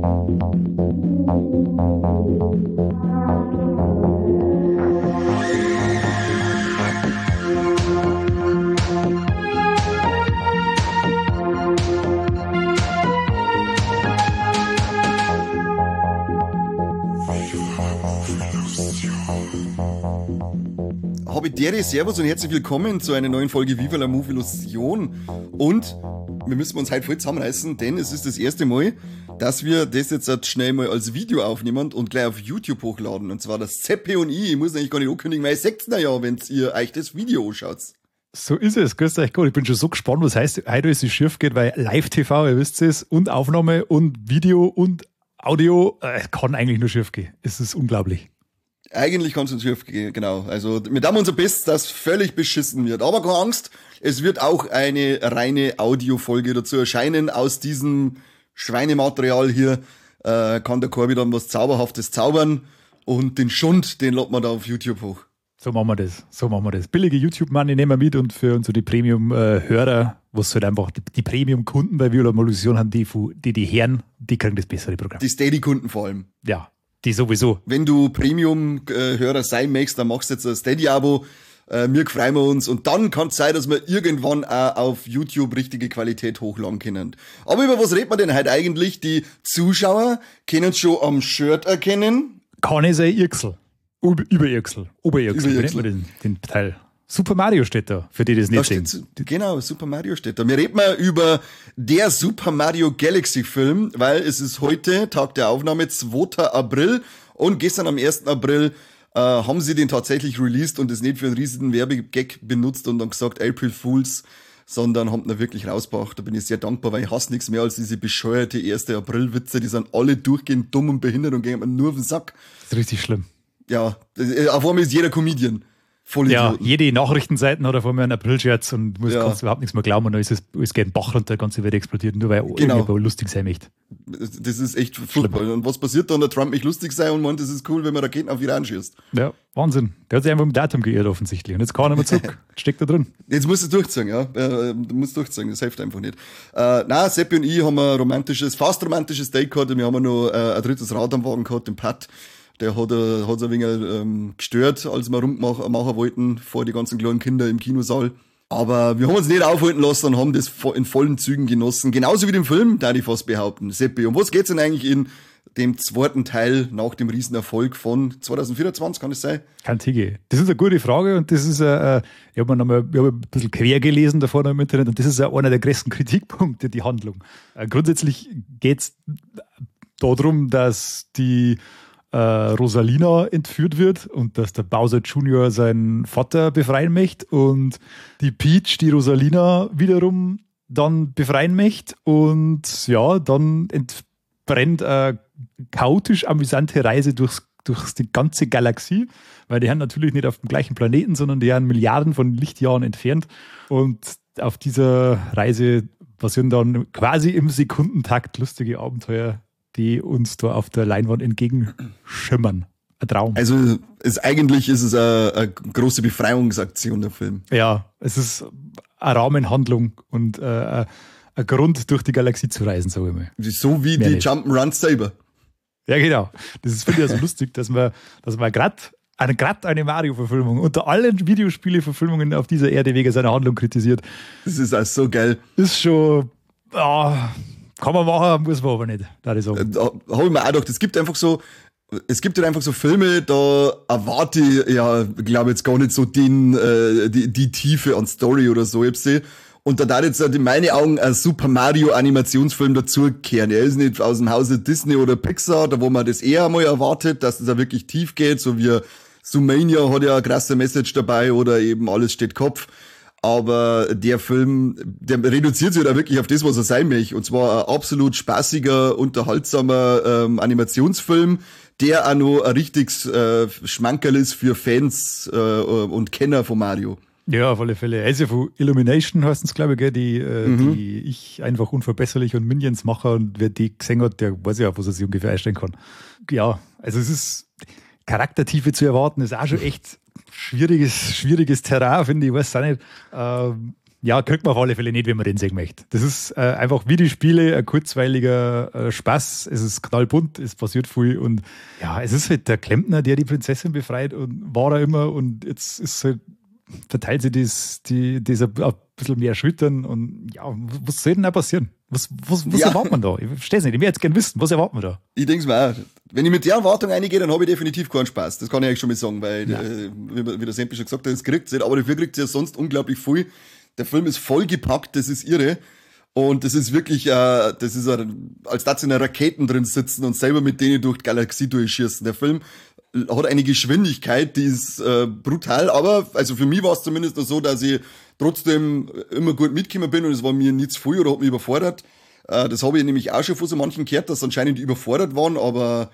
Habitäre, Servus und herzlich willkommen zu einer neuen Folge Viva la Movie Illusion. Und wir müssen uns heute voll zusammenreißen, denn es ist das erste Mal, dass wir das jetzt halt schnell mal als Video aufnehmen und gleich auf YouTube hochladen. Und zwar das Seppi und ich muss eigentlich gar nicht ankündigen, weil ihr seht's ja, wenn ihr euch das Video anschaut. So ist es, grüß euch gut. Ich bin schon so gespannt, was heißt, heute alles so schief geht, weil Live-TV, ihr wisst es, und Aufnahme und Video und Audio, kann eigentlich nur schief gehen. Es ist unglaublich. Eigentlich kann es uns schief gehen, genau. Also wir tun unser Bestes, dass völlig beschissen wird. Aber keine Angst, es wird auch eine reine Audiofolge dazu erscheinen. Aus diesem Schweinematerial hier kann der Corby dann was Zauberhaftes zaubern. Und den Schund, den laden wir da auf YouTube hoch. So machen wir das. Billige YouTube-Money nehmen wir mit und für unsere Premium-Hörer, was halt einfach die Premium-Kunden bei Viola Illusion haben, die Herren, die kriegen das bessere Programm. Die Steady-Kunden vor allem. Ja. Die sowieso. Wenn du Premium-Hörer sein möchtest, dann machst du jetzt ein Steady-Abo. Wir freuen uns. Und dann kann es sein, dass wir irgendwann auch auf YouTube richtige Qualität hochladen können. Aber über was redet man denn heute eigentlich? Die Zuschauer können es schon am Shirt erkennen. Kann ich sein Irksel. Oberirksel. Wie nennt man den Teil? Super Mario steht da, für die das nicht sehen. Genau, Super Mario steht da. Wir reden mal über der Super Mario Galaxy Film, weil es ist heute, Tag der Aufnahme, 2. April und gestern am 1. April haben sie den tatsächlich released und es nicht für einen riesigen Werbegag benutzt und dann gesagt April Fools, sondern haben ihn wirklich rausgebracht. Da bin ich sehr dankbar, weil ich hasse nichts mehr als diese bescheuerte 1. April-Witze, die sind alle durchgehend dumm und behindert und gehen mir nur auf den Sack. Das ist richtig schlimm. Ja, auf einmal ist jeder Comedian. Ja, jede Nachrichtenseiten hat auf einmal einen April-Scherz und kannst überhaupt nichts mehr glauben und dann ist es geht in den Bach und der ganze Welt explodiert, nur weil irgendwie lustig sein möchte. Das ist echt furchtbar. Und was passiert dann, der Trump mich lustig sein und meint, das ist cool, wenn man Raketen auf Iran schießt. Ja, Wahnsinn. Der hat sich einfach im Datum geirrt offensichtlich und jetzt kann er mal zurück. Steckt da drin. Jetzt musst du es durchziehen, ja. Du musst durchziehen, das hilft einfach nicht. Nein, Seppi und ich haben ein fast romantisches Date gehabt und wir haben noch ein drittes Rad am Wagen gehabt, den Pat. Der hat es ein wenig gestört, als wir rummachen wollten vor die ganzen kleinen Kinder im Kinosaal. Aber wir haben uns nicht aufhalten lassen und haben das in vollen Zügen genossen. Genauso wie den Film, da ich fast behaupten. Seppi, um was geht's denn eigentlich in dem zweiten Teil nach dem Riesenerfolg von 2024, kann es sein? Kein Tige. Das ist eine gute Frage und das ist, ich habe ein bisschen quer gelesen davor noch im Internet und das ist einer der größten Kritikpunkte, die Handlung. Grundsätzlich geht's darum, dass die Rosalina entführt wird und dass der Bowser Jr. seinen Vater befreien möchte und die Peach die Rosalina wiederum dann befreien möchte und ja, dann entbrennt eine chaotisch amüsante Reise durch die ganze Galaxie, weil die haben natürlich nicht auf dem gleichen Planeten, sondern die haben Milliarden von Lichtjahren entfernt und auf dieser Reise passieren dann quasi im Sekundentakt lustige Abenteuer, die uns da auf der Leinwand entgegenschimmern. Ein Traum. Also eigentlich ist es eine große Befreiungsaktion, der Film. Ja, es ist eine Rahmenhandlung und ein Grund, durch die Galaxie zu reisen, sage ich mal. So wie die Jump'n'Runs selber. Ja, genau. Das finde ich ja so lustig, dass man gerade eine Mario-Verfilmung unter allen Videospiele-Verfilmungen auf dieser Erde wegen seiner Handlung kritisiert. Das ist auch so geil. Ist schon... kann man machen, muss man aber nicht, da ich sagen. Da habe ich mir auch gedacht, es gibt halt einfach so Filme, da erwarte ich ja, glaube jetzt gar nicht so die Tiefe an Story oder so. Und da darf jetzt in meinen Augen ein Super Mario Animationsfilm dazukehren. Er ist nicht aus dem Hause Disney oder Pixar, da wo man das eher mal erwartet, dass das ja wirklich tief geht, so wie Zoomania hat ja eine krasse Message dabei oder eben Alles steht Kopf. Aber der Film, der reduziert sich da wirklich auf das, was er sein möchte. Und zwar ein absolut spaßiger, unterhaltsamer Animationsfilm, der auch noch ein richtiges Schmankerl ist für Fans und Kenner von Mario. Ja, auf alle Fälle. Also von Illumination heißt es, glaube ich, gell, die ich einfach unverbesserlich und Minions mache und wer die gesehen hat, der weiß ja, was er sich ungefähr einstellen kann. Ja, also es ist Charaktertiefe zu erwarten, ist auch schon echt schwieriges Terrain, finde ich. Ich weiß auch nicht. Ja, kriegt man auf alle Fälle nicht, wenn man den sehen möchte. Das ist einfach wie die Spiele, ein kurzweiliger Spaß. Es ist knallbunt, es passiert viel und ja, es ist halt der Klempner, der die Prinzessin befreit und war er immer und jetzt ist halt, verteilt sich das ein bisschen mehr Schultern und ja, was soll denn da passieren? Was erwartet man da? Ich verstehe es nicht, ich will jetzt gerne wissen, was erwartet man da? Ich denke es mir auch. Wenn ich mit der Erwartung reingehe, dann habe ich definitiv keinen Spaß. Das kann ich eigentlich schon mal sagen, weil, wie der Sempi schon gesagt hat, das kriegt nicht, aber dafür kriegt sie ja sonst unglaublich viel. Der Film ist vollgepackt, das ist irre. Und das ist wirklich, als dass sie in einer Raketen drin sitzen und selber mit denen durch die Galaxie durchschießen. Der Film hat eine Geschwindigkeit, die ist brutal, aber also für mich war es zumindest so, dass ich trotzdem immer gut mitgekommen bin und es war mir nicht zu viel oder hat mich überfordert. Das habe ich nämlich auch schon von so manchen gehört, dass sie anscheinend überfordert waren, aber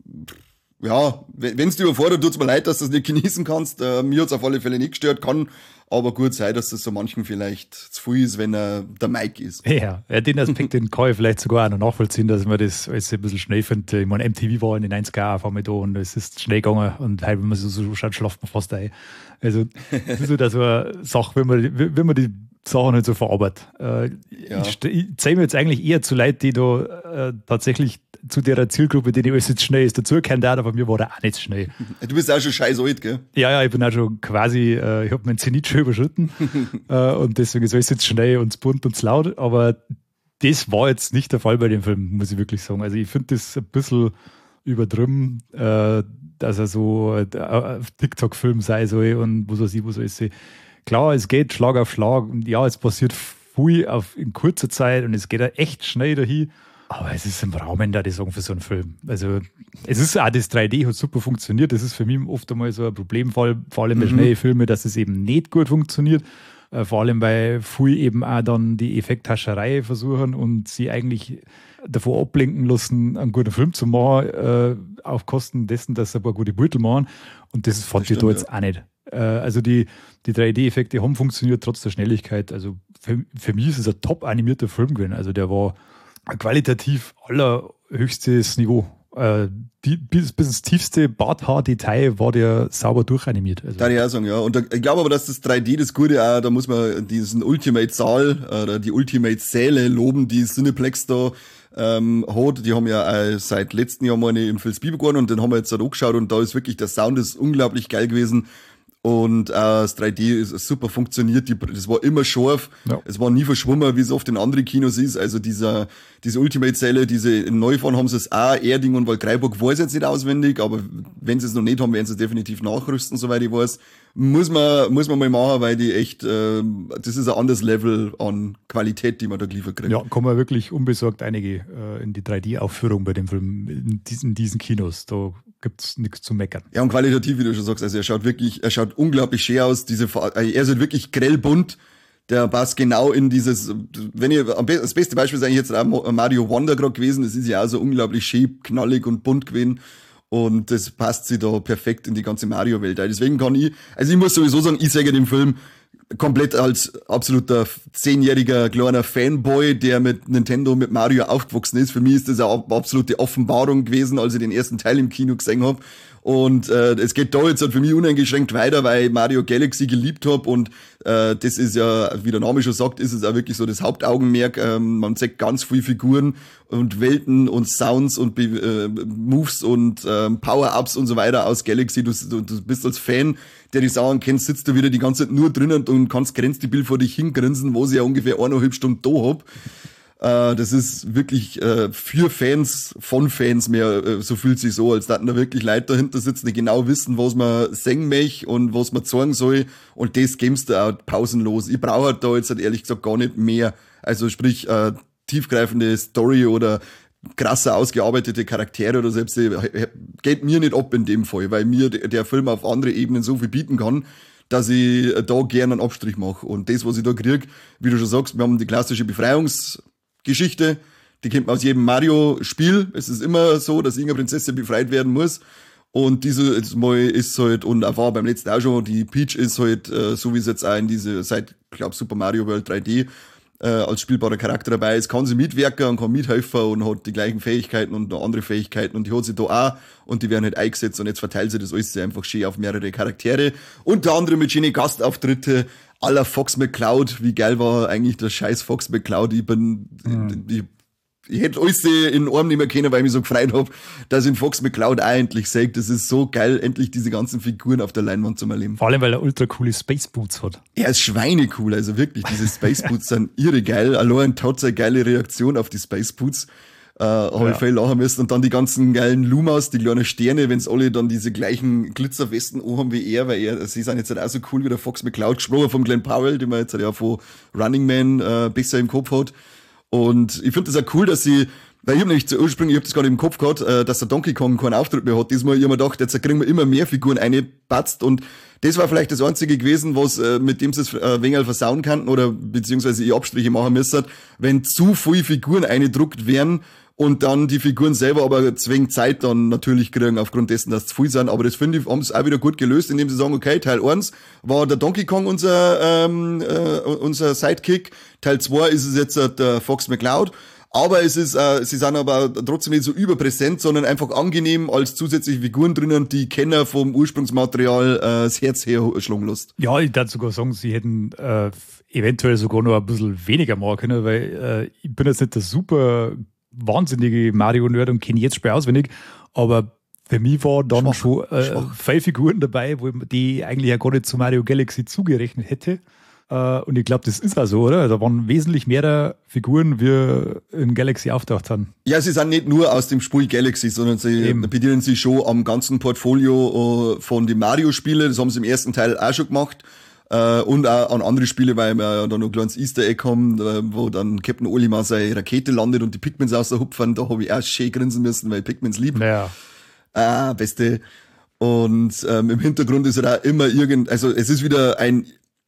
ja, wenn es dich überfordert, tut's mir leid, dass du das nicht genießen kannst. Mir hat's auf alle Fälle nicht gestört, kann aber gut sein, dass das so manchen vielleicht zu viel ist, wenn er der Mike ist. Ja, den Aspekt, den kann ich vielleicht sogar auch noch nachvollziehen, dass man das alles ein bisschen schnell findet. Ich meine, MTV war in den 90er auch auf einmal da und es ist schnell gegangen und halt, wenn man so schaut, schlaft man fast ein. Also, das ist halt so eine Sache, wenn man die Sachen halt so verarbeitet. Ich zähle mir jetzt eigentlich eher zu Leuten, die da tatsächlich zu der Zielgruppe, die alles jetzt schnell ist, dazugekommen, aber mir war der auch nicht schnell. Du bist auch schon scheiß alt, gell? Ja, ich bin auch schon quasi, ich habe meinen Zenit schon überschritten und deswegen ist alles jetzt schnell und bunt und laut, aber das war jetzt nicht der Fall bei dem Film, muss ich wirklich sagen. Also ich finde das ein bisschen übertrieben, dass er so ein TikTok-Film sein soll und was weiß ich, was alles. Klar, es geht Schlag auf Schlag und ja, es passiert viel in kurzer Zeit und es geht auch echt schnell dahin. Aber es ist im Rahmen da, die sagen, für so einen Film. Also, es ist auch das 3D hat super funktioniert. Das ist für mich oft einmal so ein Problemfall, vor allem bei schnellen Filmen, dass es eben nicht gut funktioniert. Vor allem, weil viel eben auch dann die Effekthascherei versuchen und sie eigentlich davor ablenken lassen, einen guten Film zu machen, auf Kosten dessen, dass sie ein paar gute Beutel machen. Und das fand ich da jetzt auch nicht. Also die 3D-Effekte haben funktioniert trotz der Schnelligkeit. Also für mich ist es ein top animierter Film gewesen. Also der war qualitativ allerhöchstes Niveau. Bis ins tiefste Barthaar-Detail war der sauber durchanimiert. Also. Kann ich auch sagen, ja. Und ich glaube aber, dass das 3D das Gute auch, da muss man diesen Ultimate-Saal oder die Ultimate-Säle loben, die Cineplex da hat. Die haben ja auch seit letztem Jahr mal eine im Vilsbiber geworden und den haben wir jetzt halt angeschaut und da ist wirklich, der Sound ist unglaublich geil gewesen. Und das 3D ist super funktioniert, das war immer scharf, es war nie verschwommen, wie es oft in anderen Kinos ist. Also diese Ultimate-Säle, diese in Neufahren haben sie es auch, Erding und Waldkraiburg weiß jetzt nicht auswendig, aber wenn sie es noch nicht haben, werden sie es definitiv nachrüsten, soweit ich weiß. Muss man mal machen, weil die echt, das ist ein anderes Level an Qualität, die man da geliefert kriegt. Ja, kommen wirklich unbesorgt einige in die 3D-Aufführung bei dem Film, in diesen Kinos. Da gibt's nichts zu meckern. Ja, und qualitativ, wie du schon sagst, also er schaut unglaublich schön aus, er ist halt wirklich grell bunt, der passt genau in dieses, das beste Beispiel ist eigentlich jetzt auch Mario Wonder gerade gewesen, das ist ja auch so unglaublich schön, knallig und bunt gewesen. Und das passt sich da perfekt in die ganze Mario-Welt. Deswegen ich muss sowieso sagen, ich sage den Film komplett als absoluter 10-jähriger kleiner Fanboy, der mit Nintendo, mit Mario aufgewachsen ist. Für mich ist das eine absolute Offenbarung gewesen, als ich den ersten Teil im Kino gesehen habe. Und es geht da jetzt halt für mich uneingeschränkt weiter, weil ich Mario Galaxy geliebt habe und das ist ja, wie der Name schon sagt, ist es auch wirklich so das Hauptaugenmerk. Man zeigt ganz viele Figuren und Welten und Sounds und Moves und Power-Ups und so weiter aus Galaxy. Du bist als Fan, der die Sachen kennt, sitzt du wieder die ganze Zeit nur drinnen und kannst grenzdebil vor dich hingrinsen, wo ich ja ungefähr 1,5 Stunden da hab. Das ist wirklich für Fans, von Fans mehr, so fühlt sich so, als dass da wirklich Leute dahinter sitzen, die genau wissen, was man singen möchte und was man zeigen soll. Und das gibst du auch pausenlos. Ich brauche halt da jetzt halt ehrlich gesagt gar nicht mehr. Also sprich, tiefgreifende Story oder krasser ausgearbeitete Charaktere oder selbst, geht mir nicht ab in dem Fall, weil mir der Film auf andere Ebenen so viel bieten kann, dass ich da gerne einen Abstrich mache. Und das, was ich da krieg, wie du schon sagst, wir haben die klassische Befreiungsgeschichte, die kennt man aus jedem Mario-Spiel. Es ist immer so, dass irgendeine Prinzessin befreit werden muss. Und dieses Mal ist halt, und auch war beim letzten auch schon, die Peach ist halt, so wie es jetzt auch in seit, glaube Super Mario World 3D, als spielbarer Charakter dabei ist, kann sie mitwirken und kann mithelfen und hat die gleichen Fähigkeiten und noch andere Fähigkeiten und die hat sie da auch und die werden halt eingesetzt und jetzt verteilt sie das alles einfach schön auf mehrere Charaktere. Unter anderem mit schönen Gastauftritte à la Fox McCloud. Wie geil war eigentlich der scheiß Fox McCloud? Ich hätte alles in den Arm nicht mehr können, weil ich mich so gefreut habe, dass ich in Fox McCloud auch endlich sehe. Das ist so geil, endlich diese ganzen Figuren auf der Leinwand zu erleben. Vor allem, weil er ultra coole Space Boots hat. Er ist schweinecool, also wirklich, diese Space Boots sind irre geil. Allein hat eine geile Reaktion auf die Space Boots. Habe ich viel lachen müssen. Und dann die ganzen geilen Lumas, die kleinen Sterne, wenn's alle dann diese gleichen Glitzerwesten haben wie er, weil sie sind jetzt halt auch so cool wie der Fox McCloud, gesprochen vom Glenn Powell, den man jetzt halt ja von Running Man besser im Kopf hat. Und ich finde das auch cool, dass weil ich habe nämlich ursprünglich, ich habe das gerade im Kopf gehabt, dass der Donkey Kong keinen Auftritt mehr hat. Diesmal, ich hab mir gedacht, jetzt kriegen wir immer mehr Figuren eingebatzt und das war vielleicht das Einzige gewesen, was, mit dem sie es wenig versauen kannten oder beziehungsweise ich Abstriche machen müssen, wenn zu viele Figuren eingedruckt werden und dann die Figuren selber aber zwingend Zeit dann natürlich kriegen, aufgrund dessen, dass es zu viel sind. Aber das finde ich, haben sie auch wieder gut gelöst, indem sie sagen, okay, Teil 1 war der Donkey Kong unser Sidekick, Teil 2 ist es jetzt der Fox McCloud. Aber sie sind aber trotzdem nicht so überpräsent, sondern einfach angenehm als zusätzliche Figuren drinnen, die Kenner vom Ursprungsmaterial das Herz herschlagen lässt. Ja, ich würde sogar sagen, sie hätten eventuell sogar noch ein bisschen weniger machen können, weil ich bin jetzt nicht der super wahnsinnige Mario-Nerd und kenne jetzt Spiel auswendig, aber für mich war dann schon 5 Figuren dabei, wo die eigentlich ja gar nicht zu Mario Galaxy zugerechnet hätte. Und ich glaube, das ist auch so, oder? Da waren wesentlich mehr Figuren, wie in Galaxy auftaucht sind. Ja, sie sind nicht nur aus dem Spiel Galaxy, sondern sie bedienen sich schon am ganzen Portfolio von den Mario-Spielen. Das haben sie im ersten Teil auch schon gemacht. Und auch an andere Spiele, weil wir ja da noch ein kleines Easter Egg haben, wo dann Captain Olimar seine Rakete landet und die Pikmins aus der Hupfern. Da habe ich auch schön grinsen müssen, weil ich Pikmins lieb. Ja. Beste. Und im Hintergrund ist ja auch immer also es ist wieder ein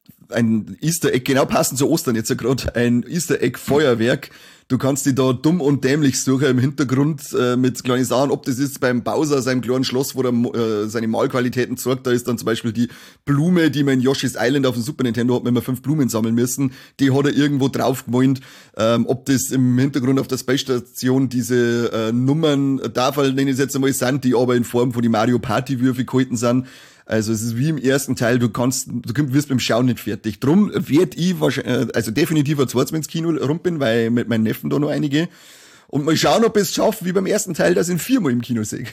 Easter Egg, genau passend zu Ostern jetzt ja gerade, ein Easter Egg Feuerwerk. Du kannst die da dumm und dämlich suchen im Hintergrund mit kleinen Sachen, ob das ist beim Bowser, seinem kleinen Schloss, wo er seine Malqualitäten zeigt. Da ist dann zum Beispiel die Blume, die man in Yoshi's Island auf dem Super Nintendo hat, wenn wir 5 Blumen sammeln müssen. Die hat er irgendwo drauf gemalt. Ob das im Hintergrund auf der Space Station diese Nummern, nenne ich es jetzt einmal, sind, die aber in Form von die Mario Party Würfel gehalten sind. Also es ist wie im ersten Teil, du wirst beim Schauen nicht fertig. Drum werd ich wahrscheinlich, also definitiv ein zweites Mal ins Kino rumpen, weil mit meinen Neffen da noch einige. Und mal schauen, ob ich es schaffe, wie beim ersten Teil, dass ich ihn 4-mal im Kino sehe.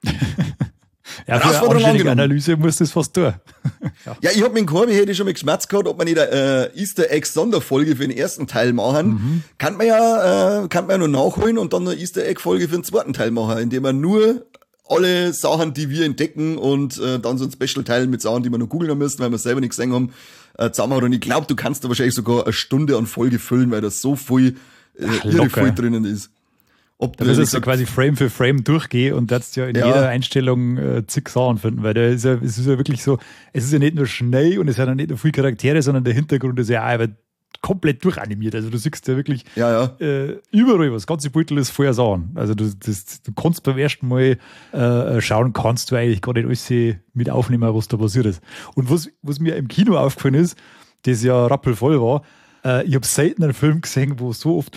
Ja, für eine anständige Analyse muss das fast tun. Ja, ich hab mit dem Korbi hätte ich schon mal geschmerzt gehabt, ob man nicht eine Easter Egg Sonderfolge für den ersten Teil machen. Kann man ja nur nachholen und dann eine Easter Egg Folge für den zweiten Teil machen, indem man nur alle Sachen, die wir entdecken und dann so ein Special-Teil mit Sachen, die wir noch googeln müssen, weil wir selber nicht gesehen haben, zusammenhauen. Und ich glaube, du kannst da wahrscheinlich sogar eine Stunde an Folge füllen, weil da so viel irre viel drinnen ist. Da müssen so quasi Frame für Frame durchgehen und das ja in jeder Einstellung zig Sachen finden, weil es ist ja wirklich so, es ist ja nicht nur schnell und es sind ja nicht nur viele Charaktere, sondern der Hintergrund ist ja auch komplett durchanimiert. Also du siehst ja wirklich überall was. Das ganze Beutel ist vorher Sachen. Also du kannst beim ersten Mal schauen, kannst du eigentlich gar nicht alles mit aufnehmen, was da passiert ist. Und was mir im Kino aufgefallen ist, das ja rappelvoll war, ich habe selten einen Film gesehen, wo so oft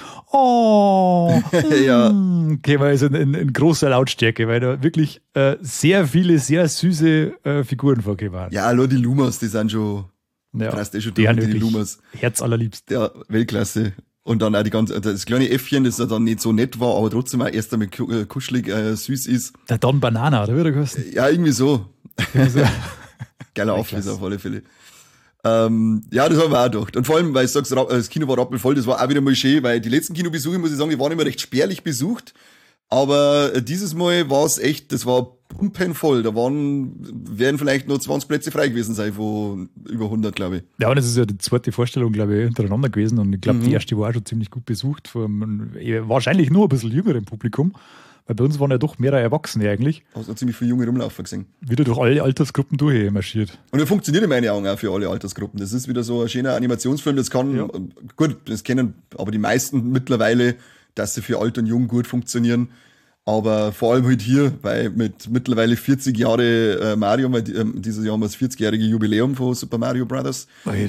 okay, weil also in großer Lautstärke, weil da wirklich sehr viele, sehr süße Figuren vorgegeben waren. Ja, nur die Lumas, die sind schon die Lumas. Herzallerliebst. Ja, Weltklasse. Und dann auch das kleine Äffchen, das dann nicht so nett war, aber trotzdem auch erst einmal kuschelig süß ist. Der Don Banana, oder wie der geheißen? Ja, irgendwie so. Also, geiler Aufriss auf alle Fälle. Ja, das haben wir auch gedacht. Und vor allem, weil ich sag's, das Kino war rappelvoll, das war auch wieder mal schön, weil die letzten Kinobesuche, muss ich sagen, die waren immer recht spärlich besucht. Aber dieses Mal war es echt, das war pumpenvoll. Da werden vielleicht nur 20 Plätze frei gewesen sein von über 100, glaube ich. Ja, und das ist ja die zweite Vorstellung, glaube ich, hintereinander gewesen. Und ich glaube, die erste war auch schon ziemlich gut besucht. Wahrscheinlich nur ein bisschen jüngerem Publikum. Weil bei uns waren ja doch mehrere Erwachsene eigentlich. Hast du ziemlich viele Junge rumlaufen gesehen. Wieder durch alle Altersgruppen durchmarschiert. Und er funktioniert in meinen Augen auch für alle Altersgruppen. Das ist wieder so ein schöner Animationsfilm. Das kann, gut, das kennen aber die meisten mittlerweile, dass sie für alt und jung gut funktionieren. Aber vor allem halt hier, weil mit mittlerweile 40 Jahre Mario, weil dieses Jahr haben wir das 40-jährige Jubiläum von Super Mario Bros.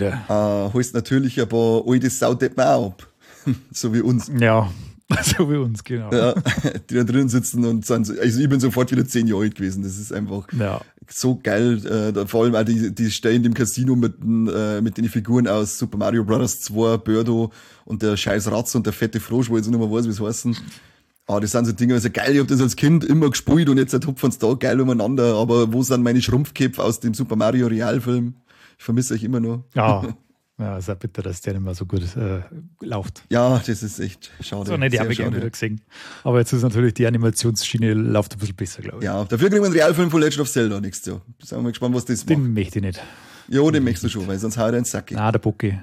Holst natürlich ein paar alte Saudeppen auch ab. So wie uns. Ja, so wie uns, genau. Ja, die da drin sitzen und sind, also ich bin sofort wieder 10 Jahre alt gewesen. Das ist einfach so geil. Vor allem auch die Stellen im Casino mit den Figuren aus Super Mario Bros. 2, Birdo und der scheiß Ratz und der fette Frosch, wo ich jetzt nicht mehr weiß, wie es heißen. Das sind so Dinge, also geil, ich hab das als Kind immer gespielt und jetzt hupfen's da geil umeinander, aber wo sind meine Schrumpfköpfe aus dem Super Mario Realfilm? Ich vermisse euch immer noch. Ja, ist ja bitter, dass der nicht mehr so gut läuft. Ja, das ist echt schade. So, die habe ich gerne wieder gesehen. Aber jetzt ist natürlich die Animationsschiene läuft ein bisschen besser, glaube ich. Ja, dafür kriegen wir einen Realfilm von Legend of Zelda nächstes Jahr. Sind wir mal gespannt, was das macht. Den möchte ich nicht. Ja, den möchtest du schon, weil sonst haut er ins Sack. Nein, der Bocke.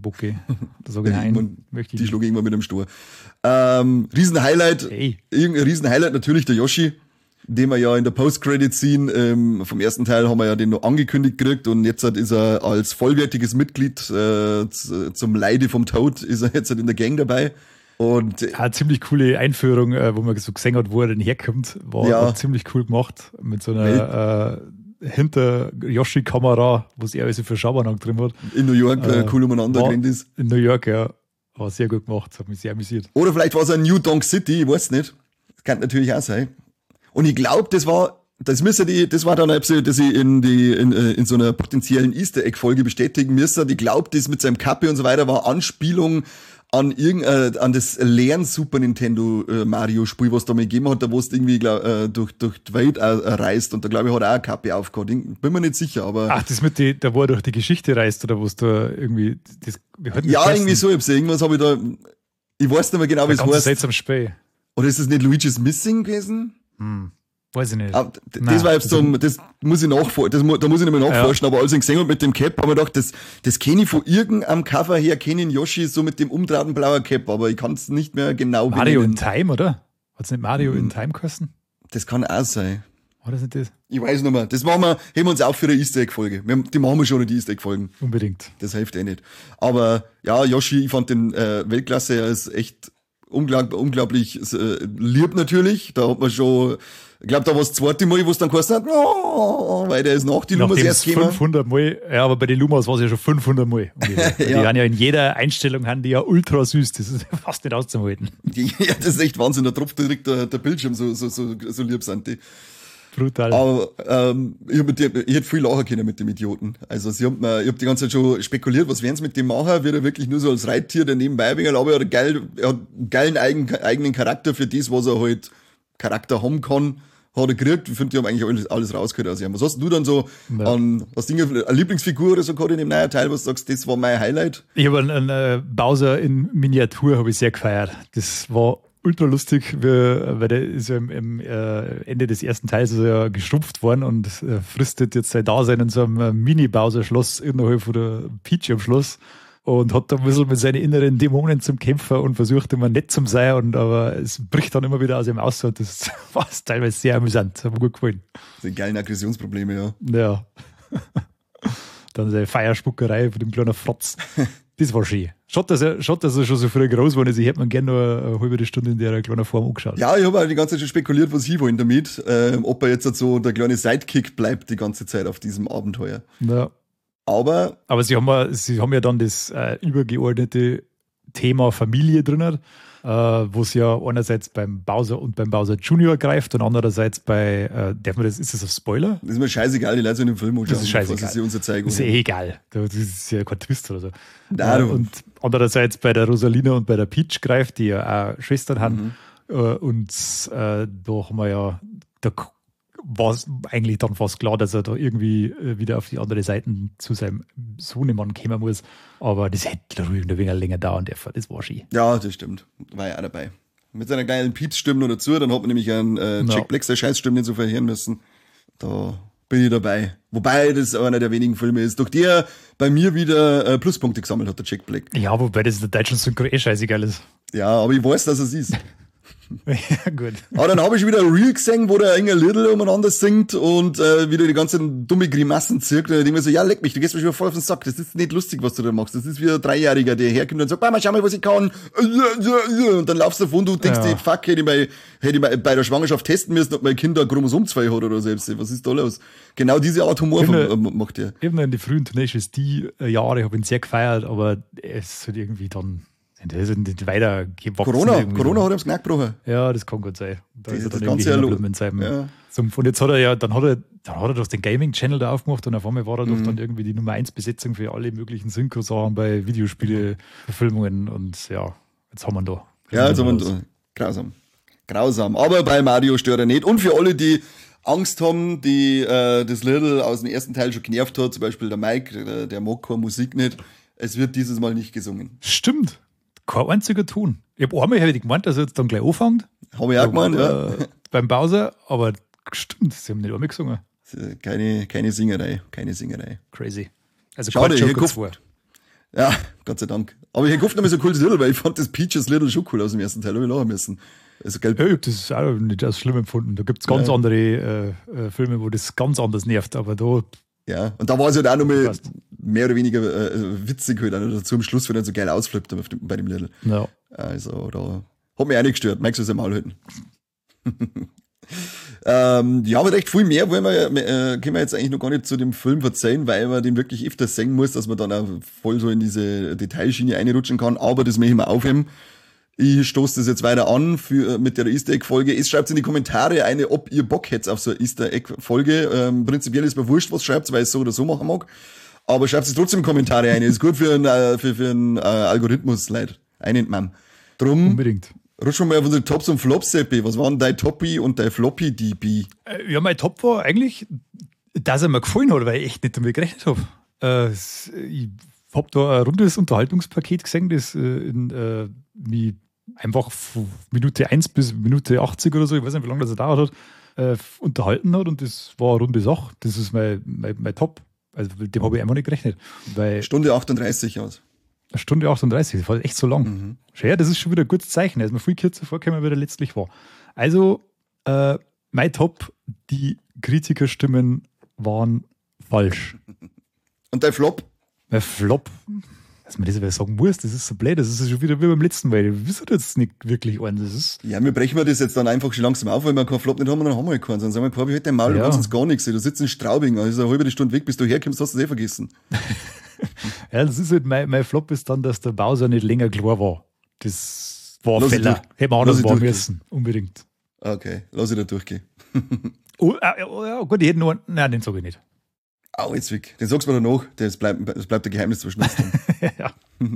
Da sage ich nein. Die schlug irgendwann mit dem Stur. Riesen-Highlight. Hey. Riesen-Highlight natürlich der Yoshi, den wir ja in der Post-Credit-Scene vom ersten Teil haben wir ja den noch angekündigt gekriegt und jetzt ist er als vollwertiges Mitglied zum Leide vom Toad ist er jetzt in der Gang dabei. Und eine ziemlich coole Einführung, wo man so gesehen hat, wo er denn herkommt, war ziemlich cool gemacht mit so einer hinter Yoshi-Kamera, wo es eher also für Schabernack drin hat. In New York cool umeinander gerannt ist. In New York, ja. War sehr gut gemacht, hat mich sehr amüsiert. Oder vielleicht war es ein New Donk City, ich weiß nicht. Das kann natürlich auch sein. Und ich glaube, das war dann ein bisschen, dass ich in so einer potenziellen Easter Egg-Folge bestätigen müsste. Ich glaube, das mit seinem Kappe und so weiter war Anspielung an das leeren Super Nintendo Mario-Spiel, was da mal gegeben hat, da wo es irgendwie durch die Welt reist und da glaube ich hat er auch eine Kappe aufgehört. Bin mir nicht sicher, aber. Ach, das mit da wo er durch die Geschichte reist oder wo es da irgendwie irgendwie so, irgendwas habe ich da. Ich weiß nicht mehr genau, wie es heißt. Seltsam Spiel. Oder ist das nicht Luigi's Missing gewesen? Weiß ich nicht. Das war jetzt das muss ich da muss ich nicht mehr nachforschen, aber als ich ihn gesehen habe mit dem Cap, habe ich gedacht, das kenne ich von irgendeinem Cover her, kenne ich Yoshi so mit dem umdrahten blauen Cap, aber ich kann es nicht mehr genau Mario in Time, oder? Hat es nicht Mario in Time kosten? Das kann auch sein. War das nicht das? Ich weiß nicht mehr. Das heben wir uns auf für eine Easter Egg-Folge. Die machen wir schon, die Easter Egg-Folgen. Unbedingt. Das hilft nicht. Aber ja, Yoshi, ich fand den Weltklasse, er ist echt unglaublich lieb natürlich. Da hat man schon, ich glaube, da war das zweite Mal, wo es dann geheißen hat, weil der ist nach die Lumas erst gekommen. 500 Mal, ja, aber bei den Lumas war es ja schon 500 Mal. Die haben ja in jeder Einstellung haben die ja ultra süß, das ist fast nicht auszuhalten. Ja, das ist echt Wahnsinn, da tropft direkt der Bildschirm, so lieb sind die. Brutal. Aber ich hätte viel lachen können mit dem Idioten. Also ich hab die ganze Zeit schon spekuliert, was werden sie mit dem machen? Wird er wirklich nur so als Reittier der nebenbei wegen, aber er hat einen geilen eigenen Charakter für das, was er halt Charakter haben kann, hat er gekriegt. Ich finde, die haben eigentlich alles rausgehört aus ihm. Was hast du dann so an eine Lieblingsfigur oder so gerade in dem neuen Teil, was du sagst, das war mein Highlight? Ich habe einen Bowser in Miniatur habe ich sehr gefeiert. Das war ultra lustig, weil der ist ja im Ende des ersten Teils ist er ja geschrumpft worden und fristet jetzt sein Dasein in so einem Mini-Bowser-Schloss innerhalb von der Peach am Schloss und hat da ein bisschen mit seinen inneren Dämonen zum Kämpfer und versucht immer nett zu sein, aber es bricht dann immer wieder aus ihm aus und das war teilweise sehr amüsant, hat mir gut gefallen. Das sind geile Aggressionsprobleme, ja. Ja. Dann seine Feierspuckerei von dem kleinen Frotz. Das war schön. Schaut, dass er schon so früh groß geworden ist. Ich hätte mir gerne noch eine halbe Stunde in der kleinen Form angeschaut. Ja, ich habe auch die ganze Zeit schon spekuliert, was sie wollen damit. Ob er jetzt so der kleine Sidekick bleibt die ganze Zeit auf diesem Abenteuer. Ja. Aber sie haben ja dann das übergeordnete Thema Familie drin, wo es ja einerseits beim Bowser und beim Bowser Junior greift und andererseits bei, ist das ein Spoiler? Das ist mir scheißegal, die Leute in dem Film das ist scheißegal. Das ist unsere Zeigung. Das ist egal. Das ist ja kein Twist oder so. Nein, und andererseits bei der Rosalina und bei der Peach greift, die ja auch Schwestern haben. Und da haben wir ja, da war es eigentlich dann fast klar, dass er da irgendwie wieder auf die andere Seite zu seinem Sohnemann kommen muss. Aber das hätte ruhig ein wenig länger dauern dürfen. Das war schön. Ja, das stimmt. War ja auch dabei. Mit seiner geilen Peach-Stimme noch dazu, dann hat man nämlich einen Jack Black seine Scheißstimme nicht so verheeren müssen. Da bin ich dabei. Wobei das einer der wenigen Filme ist, durch die er bei mir wieder Pluspunkte gesammelt hat, der Jack Black. Ja, wobei das in der deutschen Synchro scheißegal ist. Ja, aber ich weiß, dass er es ist. Ja, gut. Aber dann habe ich wieder ein Reel gesehen, wo der Inge Little umeinander singt und wieder die ganzen dumme Grimassen zirkt. Und ich denke mir so, ja, leck mich, du gehst mir schon voll auf den Sack. Das ist nicht lustig, was du da machst. Das ist wie ein Dreijähriger, der herkommt und sagt, Mama, schau mal, was ich kann. Und dann laufst du davon, du denkst dir, fuck, hätte ich mal bei der Schwangerschaft testen müssen, ob mein Kind ein Chromosom 2 hat oder selbst. Was ist da los? Genau diese Art Humor macht er. Eben in die frühen Tenacious D-Jahre habe ich ihn sehr gefeiert, aber er ist halt irgendwie dann nicht weiter gewachsen. Corona hat ihm das Knack gebrochen. Ja, das kann gut sein. Da Das ist er ist dann das ganze irgendwie in seinem Sumpf. Und jetzt hat er dann hat er doch den Gaming-Channel da aufgemacht und auf einmal war er doch dann irgendwie die Nummer 1 Besetzung für alle möglichen Synchro-Sachen bei Videospiele-Verfilmungen und ja, jetzt haben wir ihn da. Ja, jetzt haben wir ihn da. Grausam. Aber bei Mario stört er nicht. Und für alle, die Angst haben, die das Little aus dem ersten Teil schon genervt hat, zum Beispiel der Mike, der mag keine Musik nicht, es wird dieses Mal nicht gesungen. Stimmt. Kein einziger Ton. Ich habe einmal gemeint, dass er jetzt dann gleich anfängt. Habe ich auch gemeint, ja. Beim Bowser, aber stimmt, sie haben nicht einmal gesungen. Keine Singerei. Crazy. Also schade, ich gehofft. Ja, Gott sei Dank. Aber ich hätte gehofft, noch mal so ein cooles Little, weil ich fand das Peaches Little schon cool aus dem ersten Teil, habe ich lachen müssen. Also, ja, ich habe das auch nicht als schlimm empfunden. Da gibt es ganz andere Filme, wo das ganz anders nervt, aber da... Ja, und da war es halt auch nochmal mehr oder weniger witzig halt auch dazu am Schluss, wenn er so geil ausflippt bei dem Little. Ja. Also da hat mich auch nicht gestört. Magst du es einmal halten? Ja, aber recht viel mehr können wir jetzt eigentlich noch gar nicht zu dem Film erzählen, weil man den wirklich öfters sehen muss, dass man dann auch voll so in diese Detailschiene einrutschen kann, aber das möchte ich mal aufheben. Ich stoße das jetzt weiter an mit der Easter Egg-Folge. Es schreibt in die Kommentare eine, ob ihr Bock hättet auf so eine Easter Egg-Folge. Prinzipiell ist mir wurscht, was schreibt, weil ich es so oder so machen mag. Aber schreibt es trotzdem in die Kommentare ein. Ist gut für einen Algorithmus, Leute. Einen Mann. Drum. Unbedingt. Rutsch mal auf unsere Tops und Flops, Seppi. Was waren dein Toppy und dein Floppy, DB? Ja, mein Top war eigentlich, dass er mir gefallen hat, weil ich echt nicht damit gerechnet habe. Ich habe da ein rundes Unterhaltungspaket gesehen, das mich einfach von Minute 1 bis Minute 80 oder so, ich weiß nicht, wie lange das gedauert hat, unterhalten hat und das war eine runde Sache. Das ist mein Top. Also mit dem habe ich einfach nicht gerechnet. Weil Stunde 38 aus. Eine Stunde 38, das war echt so lang. Mhm. Ja, das ist schon wieder ein gutes Zeichen. Er ist mir viel kürzer vorgekommen, wie er letztlich war. Also, mein Top, die Kritikerstimmen waren falsch. Und dein Flop? Mein Flop, dass man das aber sagen muss, das ist so blöd, das ist schon wieder wie beim letzten Mal. Wir wissen jetzt nicht wirklich eins. Das ist. Ja, wir brechen das jetzt dann einfach schon langsam auf, weil wir keinen Flop nicht haben, dann haben wir keinen. Dann sagen wir, Papi, halt dein Maul, du kannst uns gar nichts sehen. Du sitzt in Straubing, also eine halbe Stunde weg, bis du herkommst, hast du es vergessen. Ja, das ist halt mein Flop ist dann, dass der Bowser nicht länger klar war. Das war ein Fehler. Hätten wir anders machen müssen. Unbedingt. Okay, lass ich da durchgehen. Gut, ich hätte nur. Nein, den sage ich nicht. Au, jetzt weg. Den sagst du mir danach. Das bleibt ein Geheimnis zwischen uns. Ja.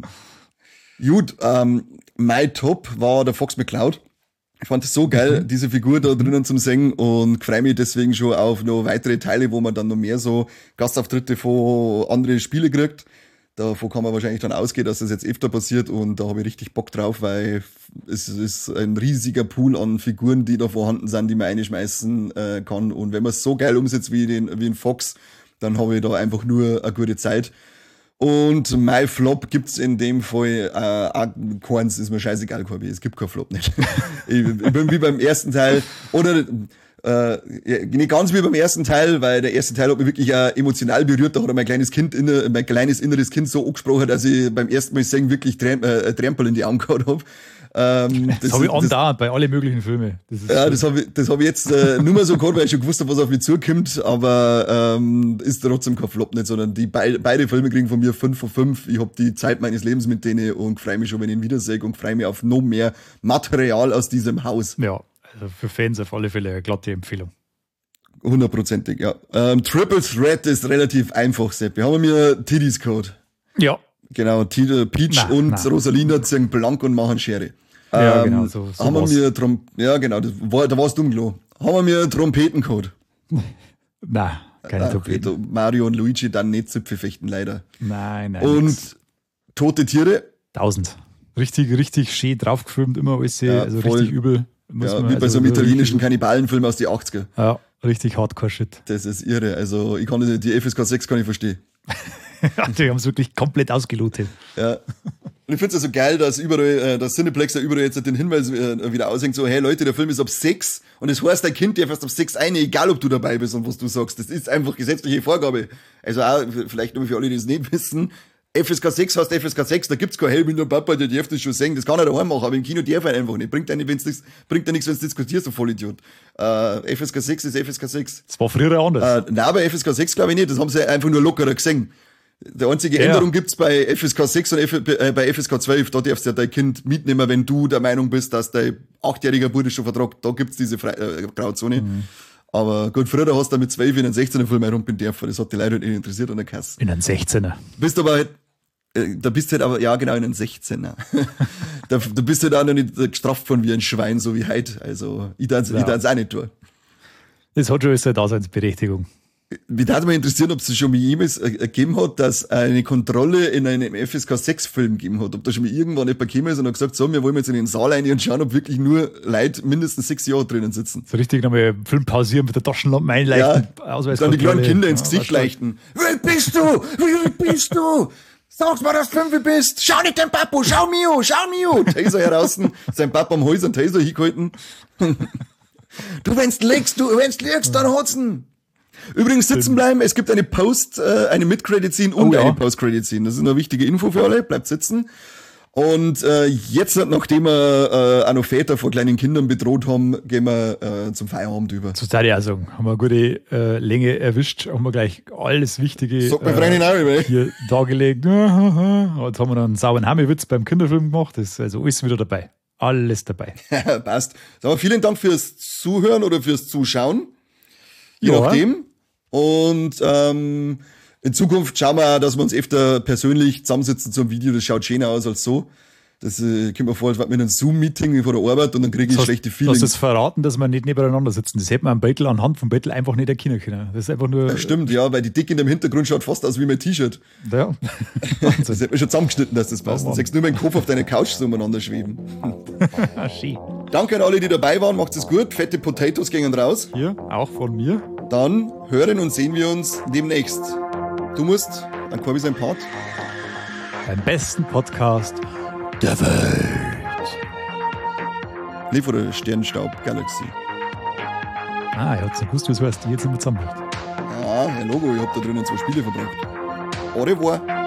Gut, mein Top war der Fox McCloud. Ich fand es so geil, diese Figur da drinnen zum Singen und freue mich deswegen schon auf noch weitere Teile, wo man dann noch mehr so Gastauftritte von anderen Spiele kriegt. Davon kann man wahrscheinlich dann ausgehen, dass das jetzt öfter passiert und da habe ich richtig Bock drauf, weil es ist ein riesiger Pool an Figuren, die da vorhanden sind, die man einschmeißen kann und wenn man es so geil umsetzt wie ein Fox, dann habe ich da einfach nur eine gute Zeit. Und mein Flop gibt's in dem Fall keins, ist mir scheißegal, Corby. Es gibt keinen Flop nicht. Ich bin wie beim ersten Teil, oder nicht ganz wie beim ersten Teil, weil der erste Teil hat mich wirklich emotional berührt. Da hat mein kleines inneres Kind so angesprochen, dass ich beim ersten Mal singen wirklich Trempel in die Augen gehabt habe. Das habe ich andauernd bei allen möglichen Filmen. Das habe ich jetzt nur mal so gehabt, weil ich schon gewusst habe, was auf mich zukommt, aber ist trotzdem kein Flop nicht, sondern die beide Filme kriegen von mir 5 von 5. Ich habe die Zeit meines Lebens mit denen und freue mich schon, wenn ich ihn wiedersehe und freue mich auf noch mehr Material aus diesem Haus. Ja, also für Fans auf alle Fälle eine glatte Empfehlung. 100%, ja. Triple Threat ist relativ einfach, Sepp. Wir haben mir Tiddy's Code. Ja. Genau, Peach und Rosalina ziehen blank und machen Schere. Ja, genau, so haben wir ja, genau, da war's dumm, klar. Haben wir mir Trompetencode? Nein, keine Trompeten. Mario und Luigi dann nicht Zipfel fechten, leider. Nein. Und nix. Tote Tiere? 1000. Richtig schön draufgefilmt, immer alles, also voll, richtig übel. Wie bei so einem italienischen Kannibalenfilm aus den 80er. Ja, richtig Hardcore-Shit. Das ist irre, also ich kann die FSK 6 kann ich verstehen. Die haben es wirklich komplett ausgelotet. Ja. Und ich finde es ja so geil, dass überall, dass Cineplex ja überall jetzt den Hinweis wieder aushängt, so, hey Leute, der Film ist ab 6 und das heißt, dein Kind darf erst ab 6 ein, egal ob du dabei bist und was du sagst. Das ist einfach gesetzliche Vorgabe. Also auch, vielleicht nur für alle, die es nicht wissen, FSK 6 heißt FSK 6, da gibt's kein, hey, wenn der Papa, der darf das schon singen, das kann er daheim machen, aber im Kino darf er einfach nicht. Bringt ja nichts, wenn du diskutierst, so Vollidiot. FSK 6 ist FSK 6. Das war früher anders. Nein, bei FSK 6 glaube ich nicht, das haben sie einfach nur lockerer gesehen. Die einzige Änderung gibt's bei FSK 6 und bei FSK 12. Da darfst du ja dein Kind mitnehmen, wenn du der Meinung bist, dass dein 8-jähriger Bruder schon vertragt. Da gibt's diese Grauzone. Mhm. Aber gut, früher hast du mit 12 in einen 16er Film herumgehen dürfen. Das hat die Leute nicht interessiert an der Kasse. In einen 16er. Bist aber halt, da bist du halt aber, ja genau, in einen 16er. Du bist halt auch noch nicht gestraft worden wie ein Schwein, so wie heute. Also, ich darf's auch nicht tun. Das hat schon eine Daseinsberechtigung. Mich würde mal interessieren, ob es schon mal jemals gegeben hat, dass eine Kontrolle in einem FSK 6 Film gegeben hat. Ob da schon mal irgendwann jemand gekommen ist und hat gesagt, so, wir wollen jetzt in den Saal rein und schauen, ob wirklich nur Leute mindestens 6 Jahre drinnen sitzen. So richtig nochmal Film pausieren, mit der Taschenlampe einleuchten, Ausweis. Dann die kleinen Kinder ins Gesicht leuchten. Wie bist du? Wie bist du? Sag's mal, dass du 5 bist. Schau nicht den Papo, schau mich an. Taser heraus, sein Papa am Hals einen Taser hingehalten. Du, wenn's liegst, dann hat's ihn. Übrigens sitzen bleiben, es gibt eine eine Mid-Credit-Scene und eine Post-Credit-Scene. Das ist eine wichtige Info für alle, bleibt sitzen. Und jetzt, nachdem wir auch noch Väter vor kleinen Kindern bedroht haben, gehen wir zum Feierabend über. So würde ich auch sagen, haben wir eine gute Länge erwischt, haben wir gleich alles Wichtige hier dargelegt. Jetzt haben wir noch einen sauren Hammelwitz beim Kinderfilm gemacht, das ist also alles wieder dabei. Alles dabei. Passt. Aber vielen Dank fürs Zuhören oder fürs Zuschauen. Je nachdem. Und in Zukunft schauen wir auch, dass wir uns öfter persönlich zusammensitzen zum Video. Das schaut schöner aus als so. Das kommt mir vor, als wäre mit einem Zoom-Meeting vor der Arbeit und dann kriege ich schlechte Feelings. Du hast jetzt verraten, dass wir nicht nebeneinander sitzen. Das hätte man am Bettel anhand vom Bettel einfach nicht erkennen können. Das ist einfach nur... Ja, stimmt, ja, weil die Dicke in dem Hintergrund schaut fast aus wie mein T-Shirt. Ja. Das hätte man schon zusammengeschnitten, dass das passt. Du siehst nur meinen Kopf auf deiner Couch so umeinander schweben. Schön. Danke an alle, die dabei waren. Macht's es gut. Fette Potatoes gehen raus. Hier, auch von mir. Dann hören und sehen wir uns demnächst. Du musst an Corby sein Part. Beim besten Podcast der Welt. Nee, von der Sternstaub Galaxy. Ich hab's nicht gewusst, wie es heißt. Jetzt sind wir zusammen. Ja, Herr Logo, ich hab da drinnen 2 Spiele verbracht. Au revoir.